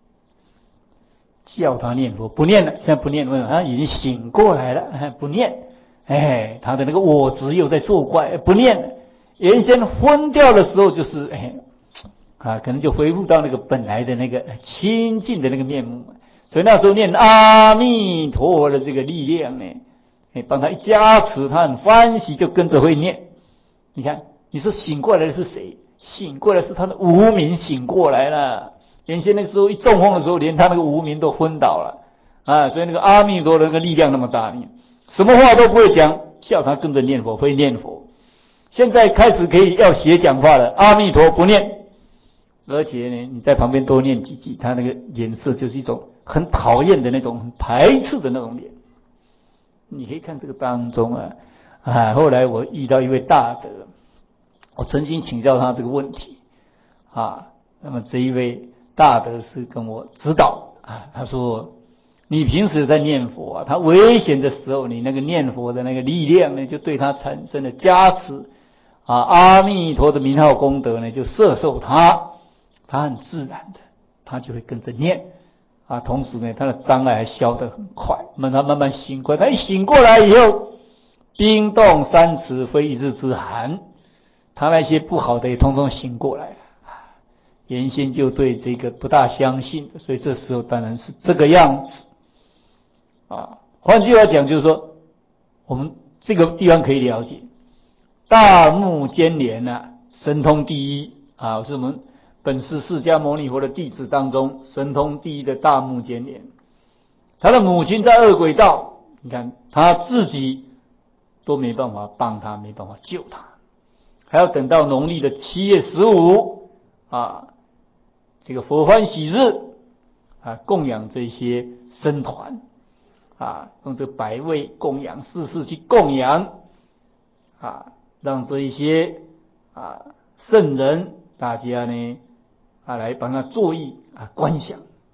叫他念佛不念了，现在不念了，他已经醒过来了，不念，哎，他的那个我执又在作怪，不念了。原先昏掉的时候，就是哎啊，可能就恢复到那个本来的那个清净的那个面目。所以那时候念阿弥陀佛的这个力量呢，哎，帮他一加持，他很欢喜，就跟着会念。你看，你说醒过来的是谁？醒过来是他的无明醒过来了。原先那时候一中风的时候，连他那个无明都昏倒了啊，所以那个阿弥陀的那个力量那么大，你什么话都不会讲，叫他跟着念佛，会念佛。现在开始可以要学讲话了，阿弥陀不念，而且呢，你在旁边多念几句，他那个脸色就是一种很讨厌的那种、很排斥的那种脸。你可以看这个当中啊，啊，后来我遇到一位大德，我曾经请教他这个问题啊，那么这一位大德是跟我指导啊，他说你平时在念佛啊，他危险的时候，你那个念佛的那个力量呢，就对他产生了加持。啊，阿弥陀的名号功德呢，就摄受他，他很自然的，他就会跟着念啊。同时呢，他的障碍还消得很快，慢慢慢慢醒过来。他一醒过来以后，冰冻三尺非一日之寒，他那些不好的也通通醒过来了。原先就对这个不大相信，所以这时候当然是这个样子啊。换句话讲，就是说，我们这个地方可以了解。大目犍连啊，神通第一啊，是我们本师释迦牟尼佛的弟子当中神通第一的大目犍连。他的母亲在恶鬼道，你看他自己都没办法帮他，没办法救他，还要等到农历的七月十五啊，这个佛欢喜日啊，供养这些僧团啊，用这百味供养、四事去供养啊。让这一些啊圣人大家呢啊来帮他作意啊观想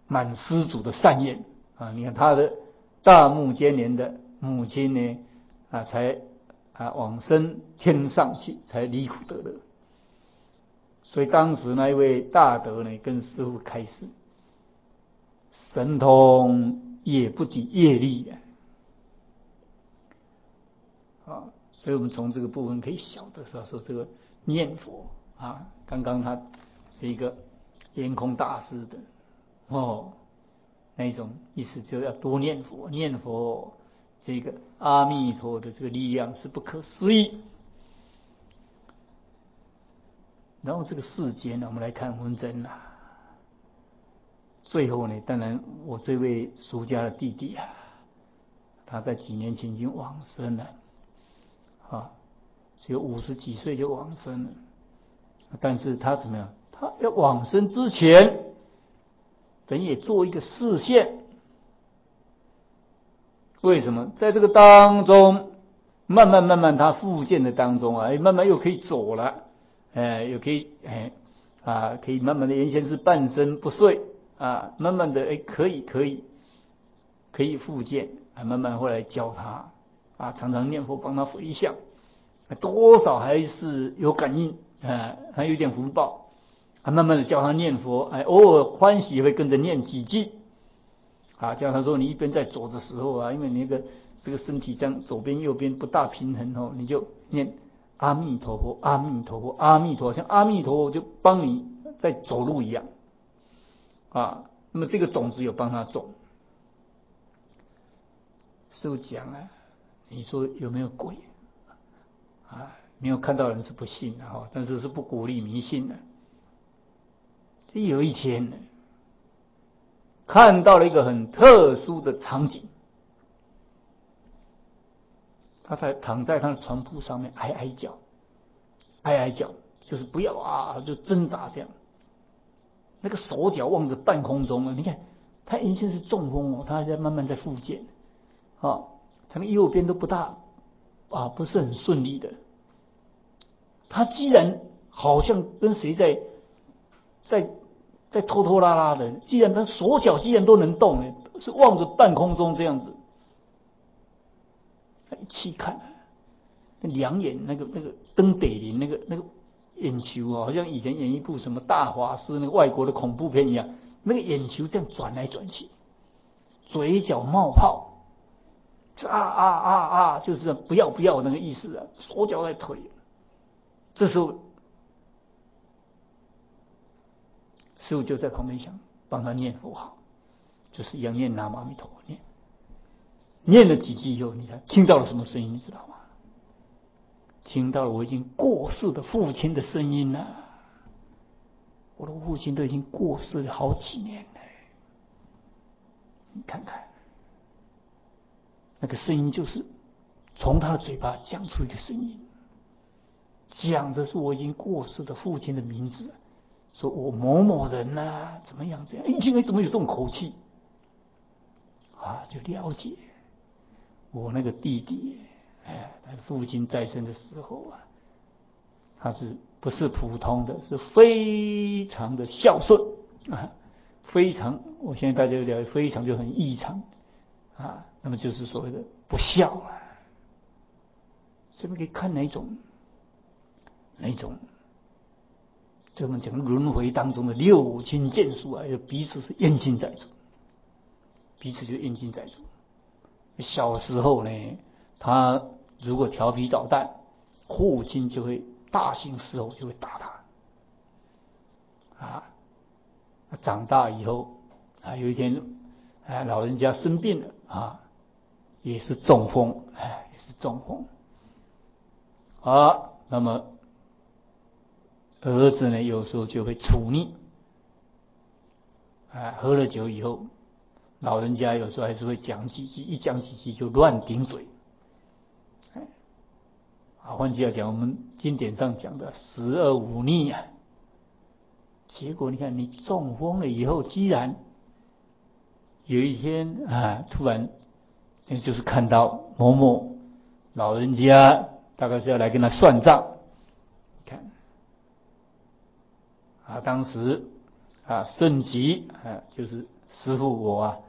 满施主的善愿啊！你看他的大目犍连的母亲呢啊，才啊往生天上去，才离苦得乐。所以当时那一位大德呢，跟师父开示：神通也不抵业力啊！啊，所以我们从这个部分可以晓得说，说这个念佛啊，刚刚他是一个圆空大师的哦，那一种意思就要多念佛，念佛这个阿弥陀的这个力量是不可思议。然后这个世间呢，我们来看文珍啊，最后呢，当然我这位俗家的弟弟啊，他在几年前已经往生了啊，只有五十几岁就往生了。但是他怎么样？他要往生之前，等也做一个示现。为什么？在这个当中，慢慢慢慢他复健的当中啊，慢慢又可以走了，哎，又可以哎啊，可以慢慢的，原先是半身不遂啊，慢慢的哎可以可以可以复健啊，慢慢后来教他啊，常常念佛帮他回向，多少还是有感应啊，还有点福报啊，慢慢的教他念佛，哎，偶尔欢喜会跟着念几句。啊，叫他说，你一边在走的时候啊，因为你那个这个身体这样左边右边不大平衡哦，你就念阿弥陀佛，阿弥陀佛，阿弥陀佛，像阿弥陀佛就帮你在走路一样啊。那么这个种子有帮他种。师父讲啊，你说有没有鬼啊？没有看到人是不信的哈，但是是不鼓励迷信的。这有一天呢，看到了一个很特殊的场景，他在躺在他的床铺上面哀哀叫，哀哀叫，就是不要啊，就挣扎这样。那个手脚望着半空中啊，你看他原先是中风哦，他还在慢慢在复健啊，他们右边都不大啊，不是很顺利的。他既然好像跟谁在在在拖拖拉拉的，既然他手脚既然都能动，是望着半空中这样子，他一气看，那两眼那个那个登北林那个那个眼球啊，好像以前演一部什么大法师那个外国的恐怖片一样，那个眼球这样转来转去，嘴角冒泡，啊啊啊啊，就是不要不要那个意思啊，手脚在推。这时候师父就在旁边想帮他念佛号，就是一样念南无阿弥陀佛，念念了几句以后，你看听到了什么声音，你知道吗？听到了我已经过世的父亲的声音了。我的父亲都已经过世了好几年了，你看看，那个声音就是从他的嘴巴讲出一个声音，讲的是我已经过世的父亲的名字，说我某某人呐、啊，怎么样这样？一听哎，怎么有这种口气啊？就了解我那个弟弟，哎，他父亲在生的时候啊，他是不是普通的，是非常的孝顺啊，非常，我现在大家了解，非常就很异常啊，那么就是所谓的不孝啊。这边可以看哪一种，哪一种，这么讲轮回当中的六亲眷属啊，彼此是冤亲债主，彼此就冤亲债主。小时候呢，他如果调皮捣蛋，父亲就会大刑伺候，就会打他啊。长大以后啊，有一天啊，老人家生病了啊，也是中风，哎，也是中风啊。那么儿子呢，有时候就会处逆啊，喝了酒以后，老人家有时候还是会讲几句，一讲几句就乱顶嘴。啊，换句话讲，我们经典上讲的十恶五逆啊，结果你看你中风了以后，既然有一天啊，突然就是看到某某老人家，大概是要来跟他算账，看啊，当时啊，圣吉啊，就是师父我啊，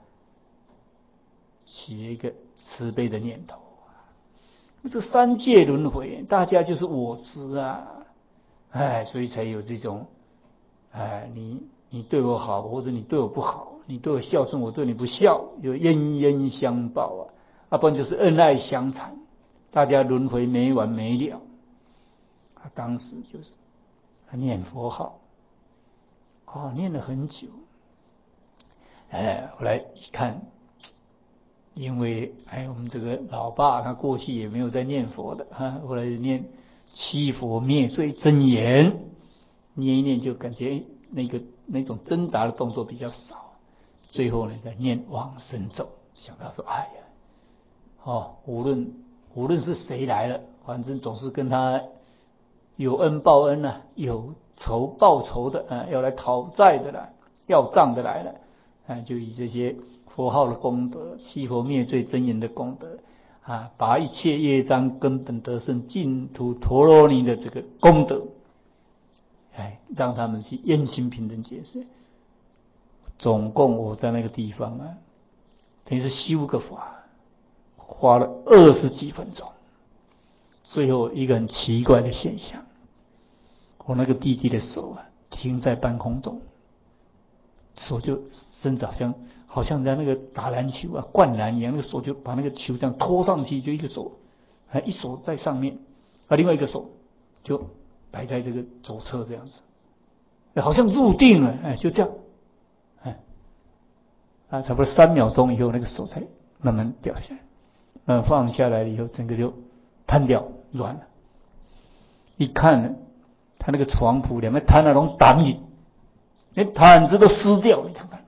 起一个慈悲的念头啊，这三界轮回，大家就是我执啊，哎，所以才有这种，哎，你你对我好，或者你对我不好，你对我孝顺，我对你不孝，有冤冤相报啊，啊，不然就是恩爱相残，大家轮回没完没了。他当时就是他念佛号，哦，念了很久，哎，后来一看，因为哎，我们这个老爸他过去也没有在念佛的啊，后来念七佛灭罪真言，念一念就感觉那个那种挣扎的动作比较少，最后呢再念往生咒，想到说，哎呀，哦，无论无论是谁来了，反正总是跟他有恩报恩啊，有仇报仇的啊，要来讨债的啦，要账的来了啊，就以这些佛号的功德，七佛灭罪真言的功德啊，把一切业障根本得胜净土陀罗尼的这个功德，哎，让他们去验心平等解释。总共我在那个地方啊，等于是修个法，花了二十几分钟。最后一个很奇怪的现象，我那个弟弟的手啊停在半空中，手就伸着，好像好像在那个打篮球啊灌篮一样，那个手就把那个球这样拖上去，就一个手，还一手在上面，啊，另外一个手就摆在这个左侧这样子，好像入定了，哎，就这样，哎，啊，差不多三秒钟以后，那个手才慢慢掉下来，嗯，放下来以后，整个就瘫掉软了。一看呢，他那个床铺两边摊那种挡影，连毯子都湿掉，你看看。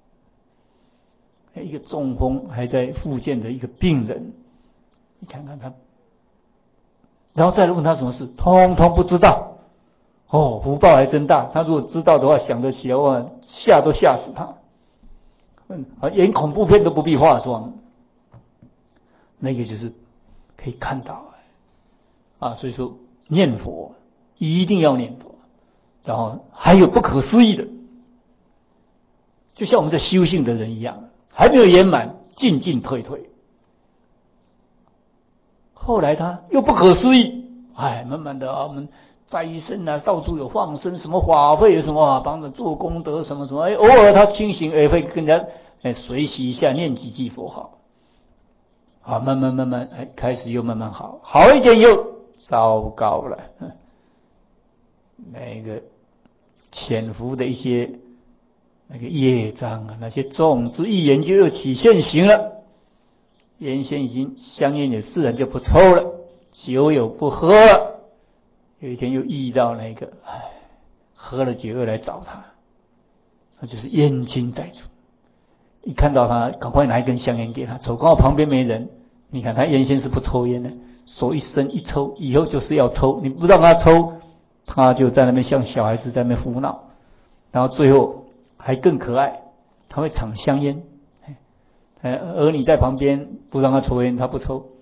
一个中风还在复健的一个病人，你看看他，然后再问他什么事，通通不知道。哦，福报还真大，他如果知道的话，想得起来，哇，吓都吓死他。嗯，演恐怖片都不必化妆，那个就是可以看到啊。所以说念佛一定要念佛，然后还有不可思议的，就像我们在修行的人一样，还没有圆满，进进退退。后来他又不可思议，哎，慢慢的啊，我们斋生啊，到处有放生，什么法会有什么啊，帮着做功德什么什么，哎，偶尔他清醒也会跟人家哎随喜一下，念几句佛号，啊，慢慢慢慢哎开始又慢慢好，好一点又糟糕了，那个潜伏的一些那个业障啊，那些种子一研究又起现行了。原先已经香烟也自然就不抽了，酒也不喝了。有一天又遇到那个，唉，喝了酒又来找他，那就是冤亲债主。一看到他，赶快拿一根香烟给他抽，刚好旁边没人。你看他原先是不抽烟的，手一伸一抽，以后就是要抽，你不让他抽，他就在那边像小孩子在那边胡闹，然后最后还更可爱，他会抢香烟。而你在旁边不让他抽烟，他不抽，